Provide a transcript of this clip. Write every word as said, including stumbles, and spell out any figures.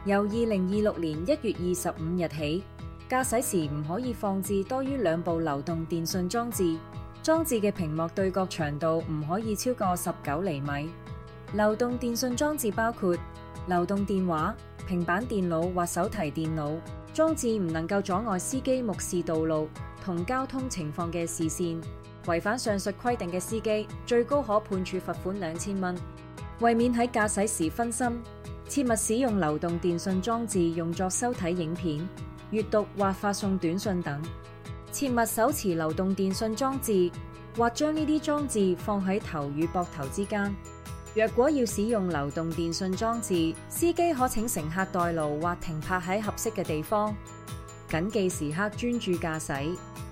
由二零二六年一月二十五日起，駕駛時唔可以放置多於兩部流動電訊裝置，裝置嘅屏幕對角長度唔可以超過十九厘米。流動電訊裝置包括流動電話、平板電腦或手提電腦，裝置唔能夠阻礙司機目視道路同交通情況嘅視線。違反上述規定嘅司機，最高可判處罰款兩千蚊。為免喺駕駛時分心，切勿使用流動電訊裝置用作收睇影片、閱讀或發送短訊等。切勿手持流動電訊裝置，或將呢啲裝置放喺頭與膊頭之間。若果要使用流動電訊裝置，司機可請乘客代勞或停泊喺合適嘅地方。謹記時刻專注駕駛。